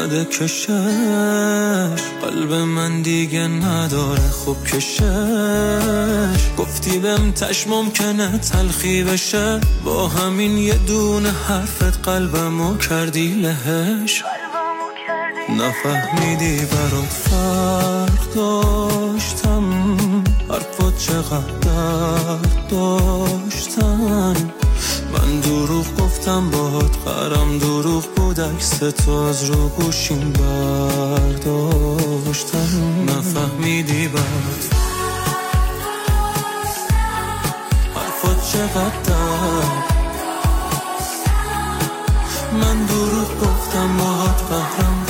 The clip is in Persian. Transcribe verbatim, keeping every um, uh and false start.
نده کشش، قلب من دیگه نداره خوب کشش. گفتی بهم تش ممکنه تلخی بشه، با همین یه دونه حرفت قلبمو کردی لهش. نفهمیدی برات فرق داشتم، حرفات چقدر درد داشتن. من دروغ گفتم باهات قرم دروغ بود، عکس تو از رو گوشیم برداشتم. نفهمیدی برات حرفات چقدر درد. من دروغ گفتم باهات قهرم